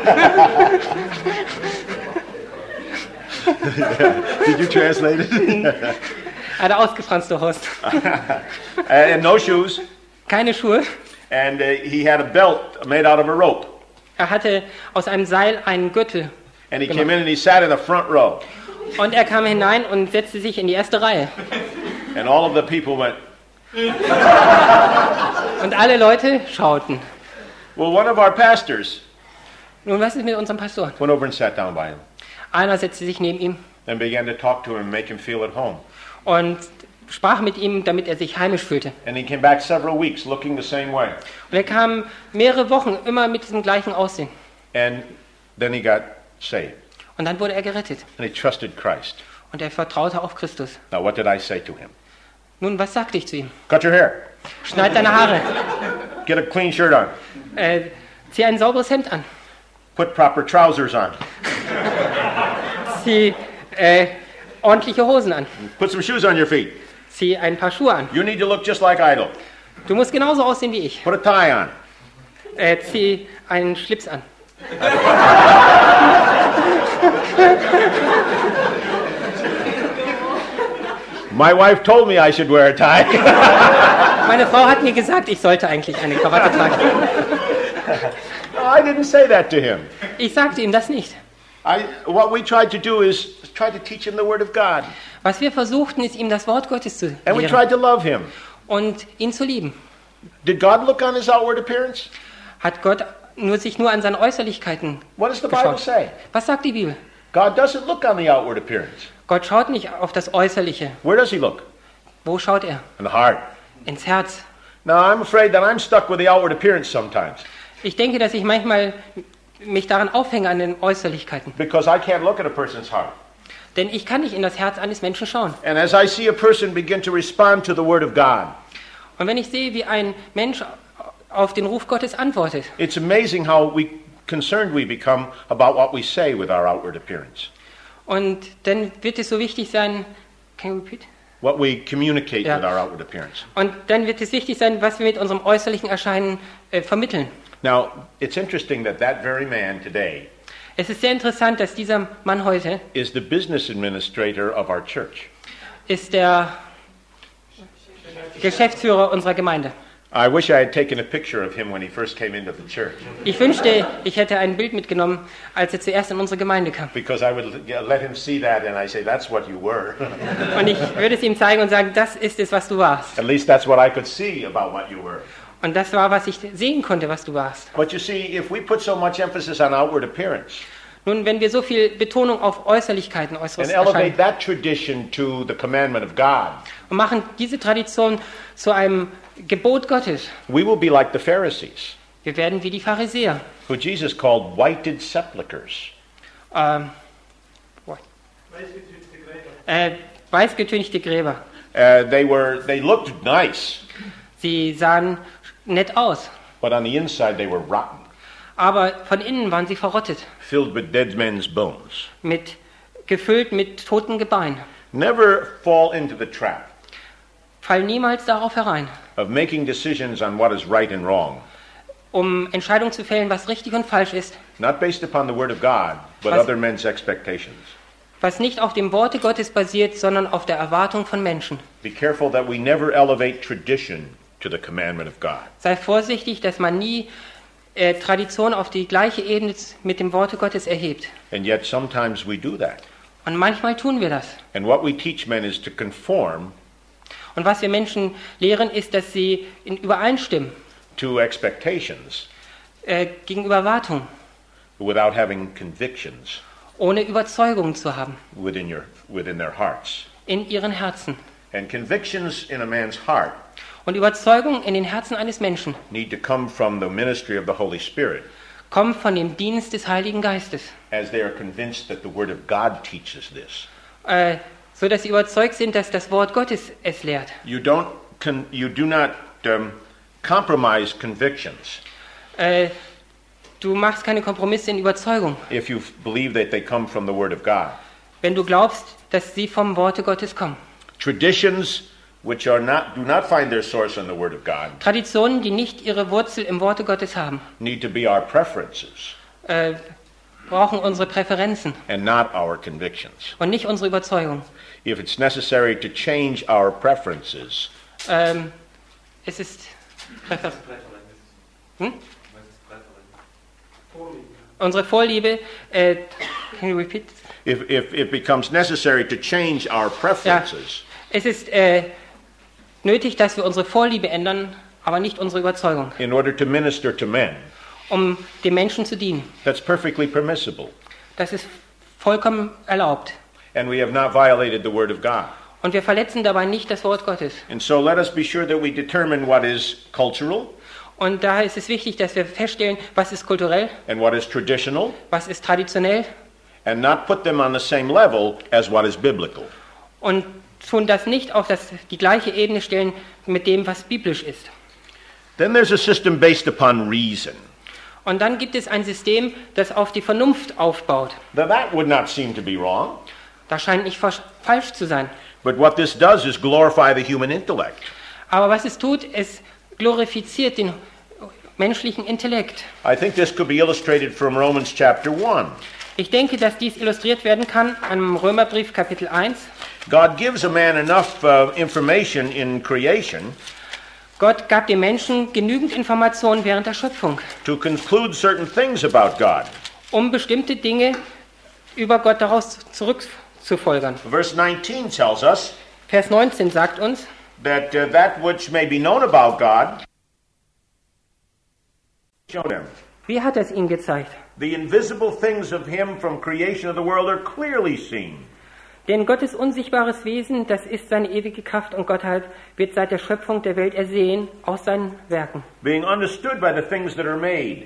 Did you translate it? Er hatte ausgefranste Hosen. And no shoes. Keine Schuhe. And he had a belt made out of a rope. Er hatte aus einem Seil einen Gürtel. And he came in and he sat in the front row. Und er kam hinein und setzte sich in die erste Reihe. And all of the people went. Und alle Leute schauten. Well, one of our pastors Nun, was ist mit unserem Pastor? went over and sat down by him Einer setzte sich neben ihm and began to talk to him and make him feel at home. und sprach mit ihm, damit er sich heimisch fühlte. And he came back several weeks looking the same way. Und er kam mehrere Wochen immer mit diesem gleichen Aussehen. And then he got saved. Und dann wurde er gerettet. And he trusted Christ. Und er vertraute auf Christus. Now, what did I say to him? Nun, was sagte ich zu ihm? Cut your hair. Schneid deine Haare. Get a clean shirt on. Zieh ein sauberes Hemd an. Put proper trousers on. Zieh ordentliche Hosen an. Put some shoes on your feet. Zieh ein paar Schuhe an. You need to look just like Idol. Du musst genauso aussehen wie ich. Put a tie on. Zieh einen Schlips an. My wife told me I should wear a tie. Meine Frau hat mir gesagt, ich sollte eigentlich eine Krawatte tragen. No, I didn't say that to him. Ich sagte ihm das nicht. What we tried to do is try to teach him the Word of God. Was wir versuchten, ist ihm das Wort Gottes zu And we lehren tried to love him. und ihn zu lieben. Did God look on his outward appearance? Hat Gott sich nur an seine Äußerlichkeiten What does the Bible geschaut? say? Was sagt die Bibel? God doesn't look on the outward appearance. Gott schaut nicht auf das Äußerliche. Where does he look? Wo schaut er? In the heart. Ins Herz. Now, I'm afraid that I'm stuck with the outward appearance sometimes Ich denke, dass ich manchmal mich daran aufhänge an den Äußerlichkeiten. because I can't look at a person's heart. Denn ich kann nicht in das Herz eines Menschen schauen. And as I see a person begin to respond to the Word of God, Und wenn ich sehe, wie ein Mensch auf den Ruf Gottes antwortet, it's amazing how concerned we become about what we say with our outward appearance, und dann wird es so wichtig sein, can you repeat? what we communicate Yeah. with our outward appearance. Und dann wird es wichtig sein, was wir mit unserem äußerlichen Erscheinen vermitteln. Now, it's interesting that that very man today Es ist sehr interessant, dass dieser Mann heute is the business administrator of our church. ist der Geschäftsführer unserer Gemeinde. I wish I had taken a picture of him when he first came into the church, Ich wünschte, ich hätte ein Bild mitgenommen, als er zuerst in unsere Gemeinde kam. because I would let him see that and I say, that's what you were. Und ich würde es ihm zeigen und sagen, das ist es, was du warst. At least that's what I could see about what you were. Und das war, was ich sehen konnte, was du warst. But you see, if we put so much emphasis on outward appearance Nun, wenn wir so viel Betonung auf Äußerlichkeiten, äußeres and elevate Erscheinen that tradition to the commandment of God, und machen diese Tradition zu einem Gebot Gottes, we will be like the Pharisees, wir werden wie die Pharisäer. who Jesus called whited sepulchres. Weißgetünchte Gräber. They looked nice, Sie sahen nett aus, but on the inside they were rotten, aber von innen waren sie verrottet, filled with dead men's bones. gefüllt mit toten Gebeinen. Never fall into the trap Fall niemals darauf herein, of making decisions on what is right and wrong, um Entscheidungen zu fällen, was richtig und falsch ist, not based upon the Word of God, but Was- other men's expectations. was nicht auf dem Worte Gottes basiert, sondern auf der Erwartung von Menschen. Be careful that we never elevate tradition to the commandment of God. Sei vorsichtig, dass man nie Tradition auf die gleiche Ebene mit dem Worte Gottes erhebt. And yet sometimes we do that. Und manchmal tun wir das. And what we teach men is to conform Und was wir Menschen lehren, ist, dass sie übereinstimmen to expectations gegenüber Erwartungen, without having convictions ohne Überzeugungen zu haben within their hearts. in ihren Herzen. And convictions in a man's heart Und Überzeugungen in den Herzen eines Menschen need to come from the ministry of the Holy Spirit, kommen von dem Dienst des Heiligen Geistes, as they are convinced that the Word of God teaches this. so dass sie überzeugt sind, dass das Wort Gottes es lehrt. You do not compromise convictions Du machst keine Kompromisse in Überzeugung, if you believe that they come from the Word of God. wenn du glaubst, dass sie vom Worte Gottes kommen. Traditions which do not find their source in the Word of God Traditionen, die nicht ihre Wurzel im Worte Gottes haben, need to be our preferences brauchen unsere Präferenzen and not our convictions. und nicht unsere Überzeugung. If it's necessary to change our preferences, Es ist unsere Vorliebe. Can you repeat? if it becomes necessary to change our preferences, Es ist nötig, dass wir unsere Vorliebe ändern, aber nicht unsere Überzeugung, in order to minister to men, um den Menschen zu dienen. that's perfectly permissible. Das ist vollkommen erlaubt. And we have not violated the Word of God. Und wir verletzen dabei nicht das Wort Gottes. And so let us be sure that we determine what is cultural Und daher ist es wichtig, dass wir feststellen, was ist kulturell, and what is traditional was ist traditionell and not put them on the same level as what is biblical. und tun das nicht auf die gleiche Ebene stellen mit dem, was biblisch ist. Then there's a system based upon reason. Und dann gibt es ein System, das auf die Vernunft aufbaut. Now that would not seem to be wrong, Das scheint nicht falsch zu sein. but what this does is glorify the human intellect. Aber was es tut, es glorifiziert den menschlichen Intellekt. I think this could be illustrated from Romans chapter 1. Ich denke, dass dies illustriert werden kann am Römerbrief Kapitel 1. God gives a man enough information in creation Gott gab dem Menschen genügend Informationen während der Schöpfung, to conclude certain things about God. um bestimmte Dinge über Gott daraus zurückzufolgern. Verse 19 tells us Vers 19 sagt uns, that that which may be known about God, show them. wie hat er es ihnen gezeigt? The invisible things of him from creation of the world are clearly seen. Denn Gottes unsichtbares Wesen, das ist seine ewige Kraft und Gottheit, wird seit der Schöpfung der Welt ersehen aus seinen Werken. Being understood by the things that are made,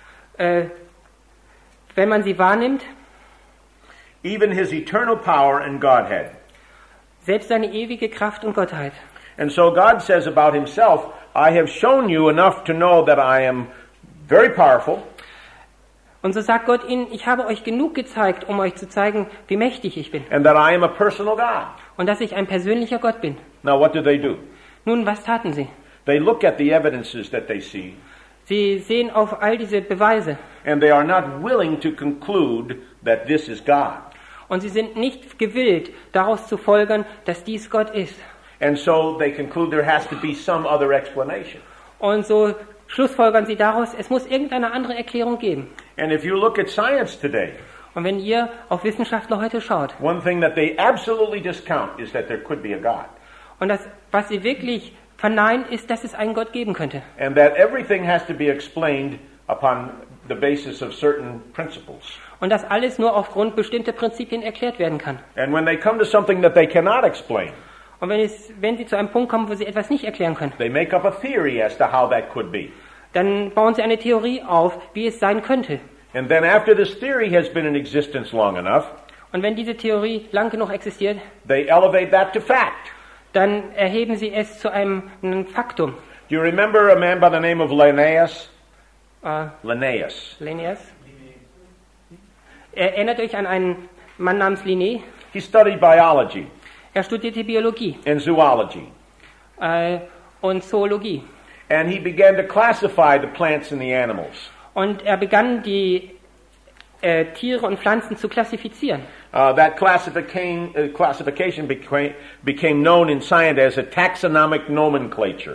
Wenn man sie wahrnimmt, even his eternal power and Godhead. selbst seine ewige Kraft und Gottheit. And so God says about himself, I have shown you enough to know that I am very powerful, Und so sagt Gott ihnen, ich habe euch genug gezeigt, um euch zu zeigen, wie mächtig ich bin and that I am a personal God. und dass ich ein persönlicher Gott bin. Now what do? Nun, was taten sie? They look at the evidences that they see, Sie sehen auf all diese Beweise and they are not willing to conclude that this is God. und sie sind nicht gewillt, daraus zu folgern, dass dies Gott ist. And so they conclude there has to be some other explanation. Und so schlussfolgern sie daraus, es muss irgendeine andere Erklärung geben. And if you look at science today, Und wenn ihr auf Wissenschaftler heute schaut, one thing that they absolutely discount is that there could be a God. und das, was sie wirklich verneinen, ist, dass es einen Gott geben könnte. And that everything has to be explained upon the basis of certain principles. Und dass alles nur aufgrund bestimmter Prinzipien erklärt werden kann. And when they come to something that they cannot explain, Und wenn sie zu einem Punkt kommen, wo sie etwas nicht erklären können, they make up a theory as to how that could be. dann bauen sie eine Theorie auf, wie es sein könnte. And then after this theory has been in existence long enough, Und wenn diese Theorie lang genug existiert, they elevate that to fact. dann erheben sie es zu einem Faktum. Do you remember a man by the name of Linnaeus? Äh, Linnaeus. Linnaeus? Erinnert euch an einen Mann namens Linné? He studied biology Er studierte Biologie and zoology. Und Zoologie. And he began to classify the plants and the animals. Und er begann, die Tiere und Pflanzen zu klassifizieren. That classification became known in science as a taxonomic nomenclature.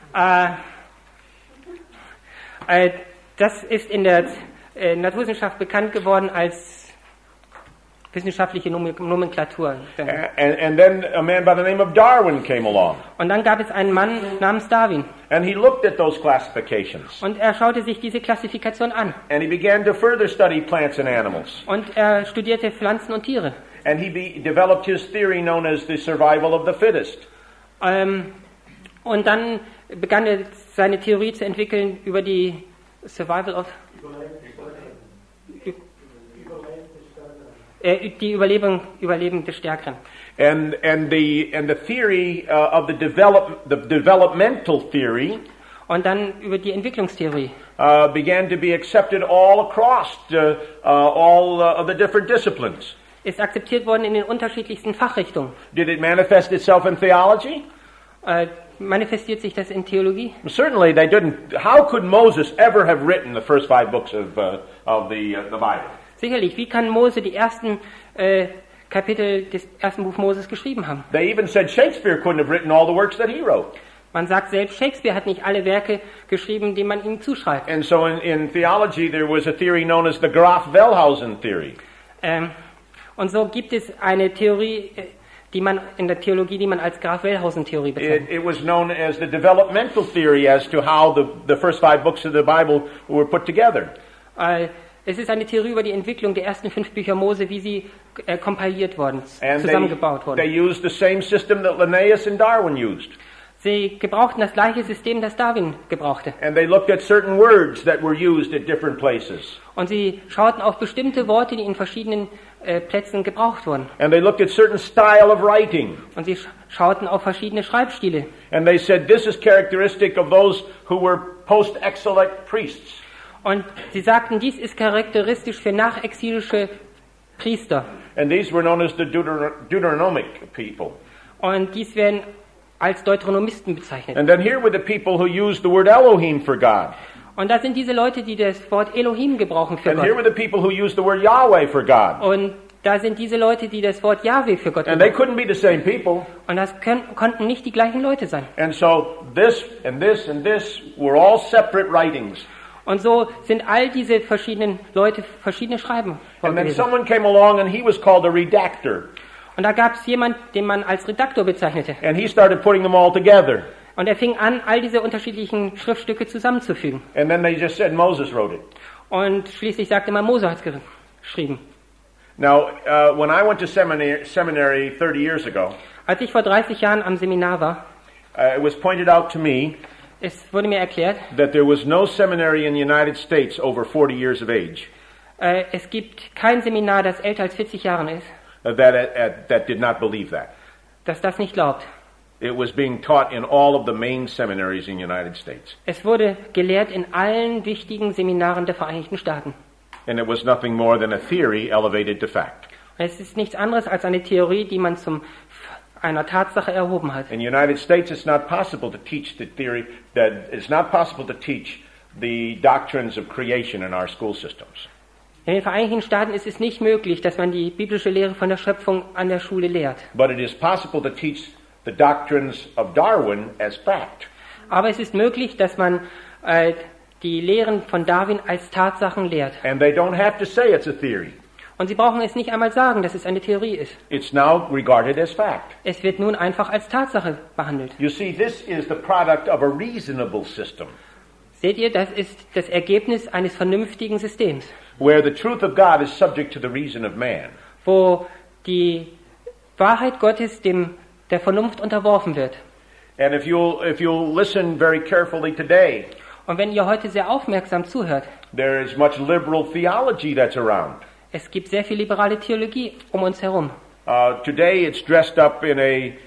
Das ist in der Naturwissenschaft bekannt geworden als wissenschaftliche Nomenklatur. And then a man by the name of Darwin came along. Und dann gab es einen Mann namens Darwin. And he looked at those classifications. Und er schaute sich diese Klassifikation an. And he began to further study plants and animals. Und er studierte Pflanzen und Tiere. And he developed his theory known as the survival of the fittest. Und dann begann er seine Theorie zu entwickeln über die Survival of die Überleben des Stärkeren. And the theory of the developmental theory Und dann über die Entwicklungstheorie. began to be accepted all across all of the different disciplines. Ist akzeptiert worden in den unterschiedlichsten Fachrichtungen. Did it manifest itself in theology? Manifestiert sich das in Theologie? Certainly they didn't. How could Moses ever have written the first 5 books of the Bible? Sicherlich. Wie kann Mose die ersten Kapitel des ersten Buch Moses geschrieben haben? They even said Shakespeare couldn't have written all the works that he wrote. Man sagt selbst, Shakespeare hat nicht alle Werke geschrieben, die man ihm zuschreibt. And so in theology there was a theory known as the Graf-Wellhausen theory. Und so gibt es eine Theorie, die man in der Theologie, die man als Graf-Wellhausen-Theorie bezeichnet. It was known as the developmental theory as to how the first 5 books of the Bible were put together. Es ist eine Theorie über die Entwicklung der ersten 5 Bücher Mose, wie sie kompiliert worden, And zusammengebaut they wurden. used the same system that Linnaeus and Darwin used. Sie gebrauchten das gleiche System, das Darwin gebrauchte. And they looked at certain words that were used at different places. Und sie schauten auf bestimmte Worte, die in verschiedenen Plätzen gebraucht wurden. And they looked at certain style of writing. Und sie schauten auf verschiedene Schreibstile. And they said, this is characteristic of those who were post-exilic priests. Und sie sagten, dies ist charakteristisch für nachexilische Priester. And these were known as the Deuteronomic people. Und dies werden als Deuteronomisten bezeichnet. And then here were the people who used the word Elohim for God. Und das sind diese Leute, die das Wort Elohim gebrauchen für And here were Gott. the people who used the word Yahweh for God. Und da sind diese Leute, die das Wort Yahweh für Gott And they gebrauchen. couldn't be the same people. Und das konnten nicht die gleichen Leute sein. And so this and this and this were all separate writings. Und so sind all diese verschiedenen Leute verschiedene Schreiben And then vorgelesen. someone came along and he was called a redactor. Und da gab es jemand, den man als Redaktor bezeichnete. And he started putting them all together. Und er fing an, all diese unterschiedlichen Schriftstücke zusammenzufügen. And then they just said Moses wrote it. Und schließlich sagte man, Mose hat es geschrieben. Now, when I went to seminary 30 years ago, Als ich vor 30 Jahren am Seminar war, it was pointed out to me es wurde mir erklärt, that there was no seminary in the United States over 40 years of age es gibt kein Seminar, das älter als 40 Jahren ist, that did not believe that. das das nicht glaubt. It was being taught in all of the main seminaries in the United States. Es wurde gelehrt in allen wichtigen Seminaren der Vereinigten Staaten. And it was nothing more than a theory elevated to fact. Es ist nichts anderes als eine Theorie, die man zu einer Tatsache erhoben hat. In the United States, it's not possible to teach the theory that it's not possible to teach the doctrines of creation in our school systems. In den Vereinigten Staaten ist es nicht möglich, dass man die biblische Lehre von der Schöpfung an der Schule lehrt. But it is possible to teach the doctrines of Darwin as fact. Aber es ist möglich, dass man die Lehren von Darwin als Tatsachen lehrt. And they don't have to say it's a theory. Und sie brauchen es nicht einmal sagen, dass es eine Theorie ist. It's now regarded as fact. Es wird nun einfach als Tatsache behandelt. You see, this is the product of a reasonable system, Seht ihr, das ist das Ergebnis eines vernünftigen Systems, where the truth of God is subject to the reason of man. wo die Wahrheit Gottes der Vernunft unterworfen wird. And if you'll listen very carefully today, Und wenn ihr heute sehr aufmerksam zuhört, there is much liberal theology that's around. es gibt sehr viel liberale Theologie um uns herum. Today it's dressed up in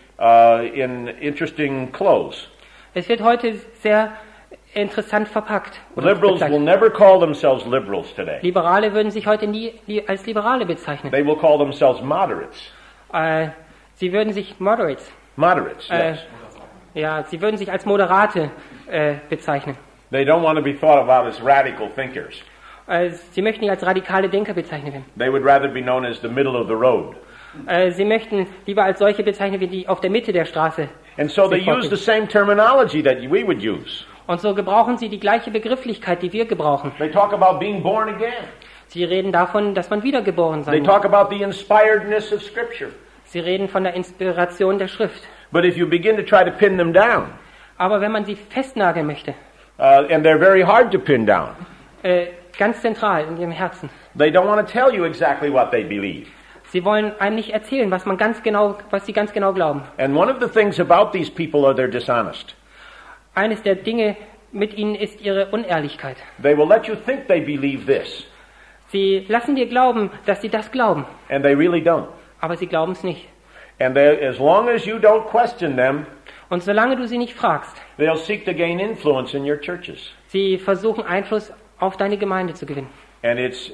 interesting clothes. Es wird heute sehr interessant verpackt. Oder Liberals will bezeichnet. never call themselves liberals today. Liberale würden sich heute nie als Liberale bezeichnen. They will call themselves moderates. Sie würden sich Moderates, Moderates, yes. sie würden sich als Moderate bezeichnen. They don't want to be thought about as radical thinkers. Sie möchten nicht als radikale Denker bezeichnet werden. They would rather be known as the middle of the road. Sie möchten lieber als solche bezeichnet werden, die auf der Mitte der Straße. And so they sich use the fortbewegen. same terminology that we would use. Und so gebrauchen sie die gleiche Begrifflichkeit, die wir gebrauchen. They talk about being born again. Sie reden davon, dass man wiedergeboren They sein muss. talk about the inspiredness of Scripture. Sie reden von der Inspiration der Schrift. But if you begin to try to pin them down, Aber wenn man sie festnageln möchte, and they're very hard to pin down, ganz zentral in ihrem Herzen, they don't want to tell you exactly what they believe. sie wollen einem nicht erzählen, was sie ganz genau glauben. And one of the things about these people are they're dishonest. Eines der Dinge mit ihnen ist ihre Unehrlichkeit. They will let you think they believe this, Sie lassen dir glauben, dass sie das glauben, and they really don't. aber sie glauben es nicht. And as long as you don't question them, Und solange du sie nicht fragst, they'll seek to gain influence in your churches. sie versuchen Einfluss auf deine Gemeinde zu gewinnen. And it's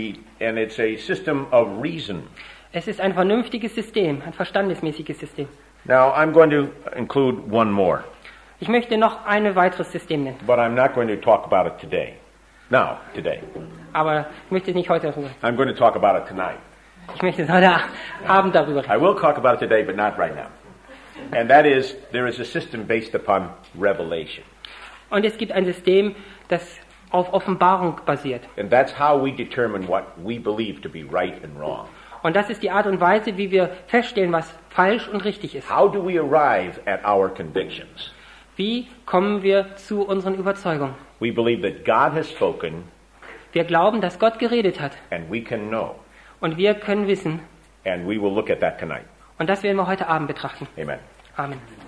a system of reason. Es ist ein vernünftiges System, ein verstandesmäßiges System. Now, I'm going to include one more, Ich möchte noch ein weiteres System nennen, but I'm not going to talk about it today. Today. aber ich möchte nicht heute darüber. I'm going to talk about it tonight. Ich möchte heute Abend darüber reden. I will talk about it today, but not right now. And that is, there is a system based upon revelation. Und es gibt ein System, das auf Offenbarung basiert. And that's how we determine what we believe to be right and wrong. Und das ist die Art und Weise, wie wir feststellen, was falsch und richtig ist. How do we arrive at our convictions? Wie kommen wir zu unseren Überzeugungen? We believe that God has spoken, Wir glauben, dass Gott geredet hat. and we can know. Und wir können wissen, And we will look at that tonight. und das werden wir heute Abend betrachten. Amen. Amen.